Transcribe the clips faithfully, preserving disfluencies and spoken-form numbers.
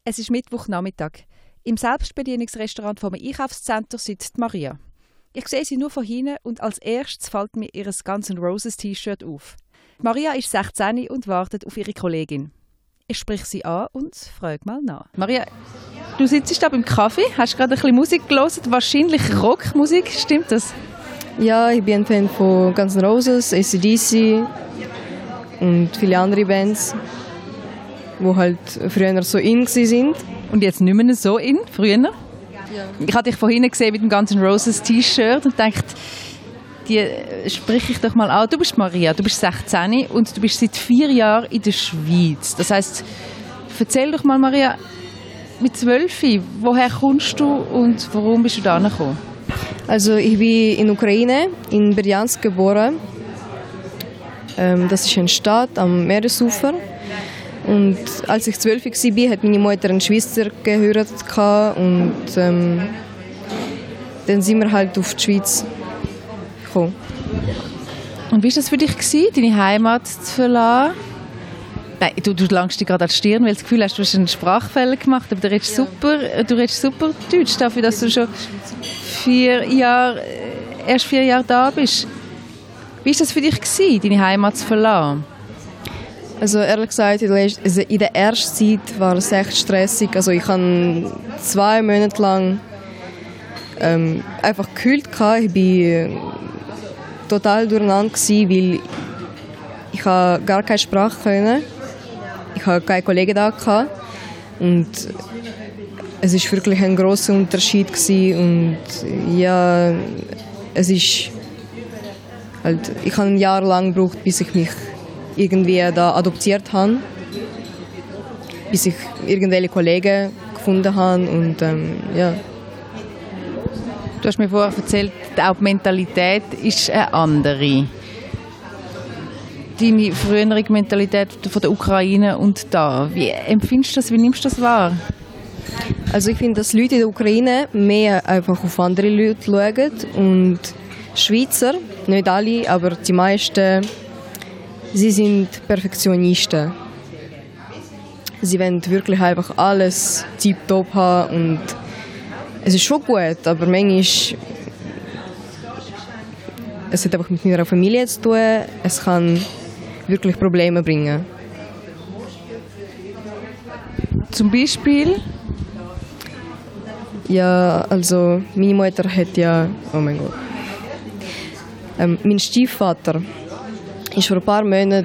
Es ist Mittwochnachmittag. Im Selbstbedienungsrestaurant vom Einkaufszentrum sitzt Maria. Ich sehe sie nur von hinten und als erstes fällt mir ihr Guns N' Roses T-Shirt auf. Maria ist sechzehn und wartet auf ihre Kollegin. Ich spreche sie an und frage mal nach. Maria, du sitzt da beim Kaffee, hast gerade ein bisschen Musik gehört, wahrscheinlich Rockmusik, stimmt das? Ja, ich bin ein Fan von Guns N' Roses, A C D C und viele andere Bands, die halt früher so in waren. Und jetzt nicht mehr so in, früher? Ja. Ich habe dich vorhin gesehen mit dem Guns N' Roses T-Shirt und dachte, die spreche ich doch mal an. Du bist Maria, du bist sechzehn und du bist seit vier Jahren in der Schweiz. Das heisst, erzähl doch mal, Maria, mit zwölf, woher kommst du und warum bist du da gekommen? Also ich bin in Ukraine, in Berdjansk geboren. Ähm, das ist eine Stadt am Meeresufer. Und als ich zwölf war, hat meine Mutter eine Schweizer geheiratet und ähm, dann sind wir halt auf die Schweiz gekommen. Und wie war das für dich, deine Heimat zu verlassen? Nein, du, du langst dich gerade an die Stirn, weil du das Gefühl hast, du hast einen Sprachfehler gemacht, aber du redest, ja. super, du redest super Deutsch dafür, dass du schon vier Jahre, erst vier Jahre da bist. Wie war das für dich, deine Heimat zu verlassen? Also ehrlich gesagt, in der ersten Zeit war es echt stressig. Also ich hatte zwei Monate lang ähm, einfach gekühlt. Ich war total durcheinander, weil ich gar keine Sprache konnte. Ich hatte keine Kollegen da. Und es war wirklich ein grosser Unterschied. Und ja, es ist halt, ich habe ein Jahr lang gebraucht, bis ich mich irgendwie da adoptiert habe, bis ich irgendwelche Kollegen gefunden habe und ähm, ja. Du hast mir vorher erzählt, auch die Mentalität ist eine andere. Deine frühere Mentalität von der Ukraine und da, wie empfindest du das, wie nimmst du das wahr? Also ich finde, dass Leute in der Ukraine mehr einfach auf andere Leute schauen und Schweizer, nicht alle, aber die meisten, sie sind Perfektionisten. Sie wollen wirklich einfach alles tiptop haben und es ist schon gut, aber manchmal es hat einfach mit meiner Familie zu tun. Es kann wirklich Probleme bringen. Zum Beispiel? Ja, also meine Mutter hat ja, oh mein Gott, ähm, mein Stiefvater ist vor ein paar Monaten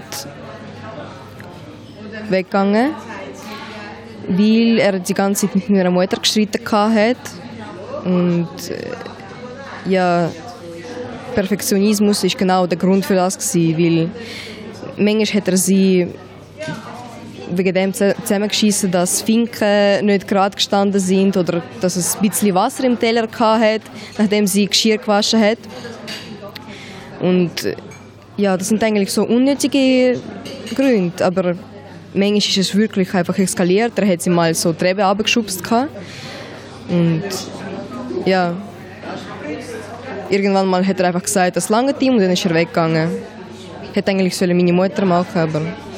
weggegangen, weil er die ganze Zeit mit meiner Mutter gestritten hat. Und äh, ja, Perfektionismus ist genau der Grund für das gewesen, weil manchmal hat er sie wegen dem zusammengeschissen, dass Finken nicht gerade gestanden sind oder dass es ein bisschen Wasser im Teller hatte, nachdem sie Geschirr gewaschen hat. Und ja, das sind eigentlich so unnötige Gründe, aber manchmal ist es wirklich einfach eskaliert. Er hat sie mal so die Treppe runtergeschubst. Und ja, irgendwann mal hat er einfach gesagt, das lange Team, und dann ist er weggegangen. Hätte eigentlich sollen meine Mutter machen, aber...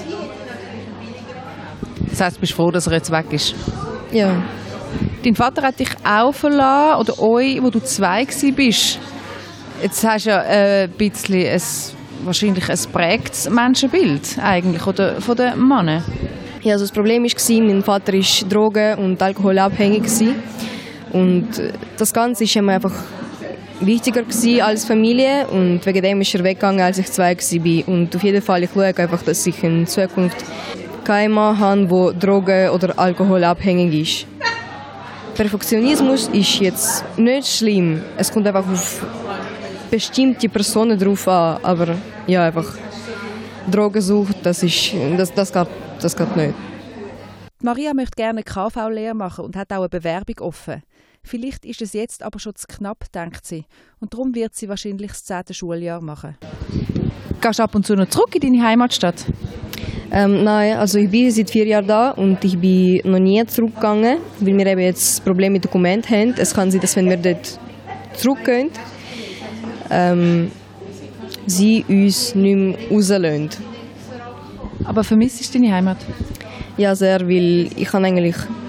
Das heisst, du bist froh, dass er jetzt weg ist? Ja. Dein Vater hat dich auch verlassen, oder euch, wo du zwei warst. Jetzt hast du ja ein bisschen ein, wahrscheinlich ein prägtes Menschenbild eigentlich, oder, von den Männern. Ja, also das Problem war, mein Vater war drogen- und alkoholabhängig. Und das Ganze war ihm einfach wichtiger als Familie. Und wegen dem ist er weggegangen, als ich zwei war. Und auf jeden Fall, ich schaue einfach, dass ich in Zukunft keinen Mann habe, der drogen- oder alkoholabhängig ist. Perfektionismus ist jetzt nicht schlimm. Es kommt einfach auf bestimmte Personen drauf an. Aber ja, einfach Drogensucht, das, ist, das, das, geht, das geht nicht. Maria möchte gerne eine K V-Lehre machen und hat auch eine Bewerbung offen. Vielleicht ist es jetzt aber schon zu knapp, denkt sie. Und darum wird sie wahrscheinlich das zehnte Schuljahr machen. Gehst du ab und zu noch zurück in deine Heimatstadt? Ähm, nein, also ich bin seit vier Jahren da und ich bin noch nie zurückgegangen, weil wir eben jetzt Probleme mit Dokumenten haben. Es kann sein, dass wenn wir dort zurückgehen, ähm, sie uns nicht mehr rauslassen. Aber vermisst du deine Heimat? Ja, sehr, weil ich kann eigentlich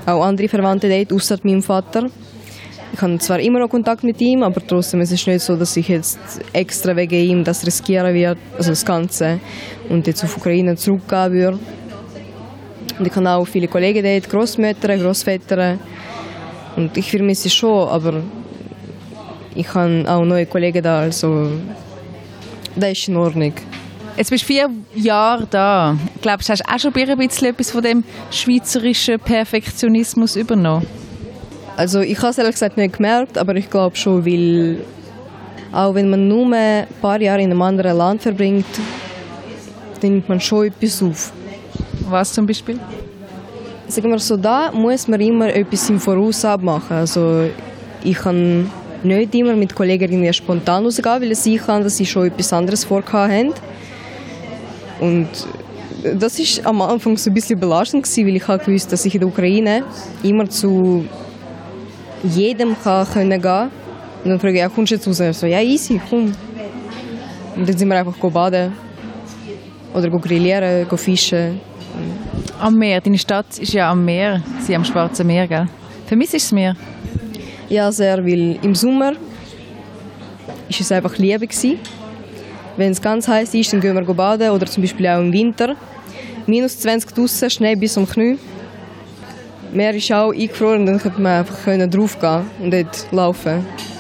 auch andere Verwandte dort, ausser meinem Vater. Ich habe zwar immer noch Kontakt mit ihm, aber trotzdem ist es nicht so, dass ich jetzt extra wegen ihm das riskieren werde, also das Ganze, und jetzt auf Ukraine zurückgehen würde. Und ich habe auch viele Kollegen dort, Großmütter, Großväter. Und ich vermisse es schon, aber ich habe auch neue Kollegen da, also das ist in Ordnung. Jetzt bist du vier Jahre da. Glaubst du, hast du auch schon ein bisschen etwas von dem schweizerischen Perfektionismus übernommen? Also ich habe es ehrlich gesagt nicht gemerkt, aber ich glaube schon, weil auch wenn man nur ein paar Jahre in einem anderen Land verbringt, dann nimmt man schon etwas auf. Was zum Beispiel? Sagen wir so, da muss man immer etwas im Voraus abmachen. Also ich kann nicht immer mit Kollegen irgendwie spontan rausgehen, weil es sein kann, dass sie schon etwas anderes vorgehabt haben. Und das war am Anfang so ein bisschen belastend gewesen, weil ich halt wusste, dass ich in der Ukraine immer zu jedem kann können gehen. Und dann frage ich, ja, kommst du jetzt raus? Ich so, ja, easy, komm. Und dann sind wir einfach baden. Oder grillieren, fischen. Am Meer. Deine Stadt ist ja am Meer. Sie am Schwarzen Meer, gell? Vermisst du das Meer? Ja, sehr, weil im Sommer war es einfach Liebe gewesen. Wenn es ganz heiß ist, dann gehen wir baden. Oder zum Beispiel auch im Winter. minus zwanzig draussen, Schnee bis zum Knie. Meer ist auch eingefroren, dann konnte man einfach draufgehen und dort laufen.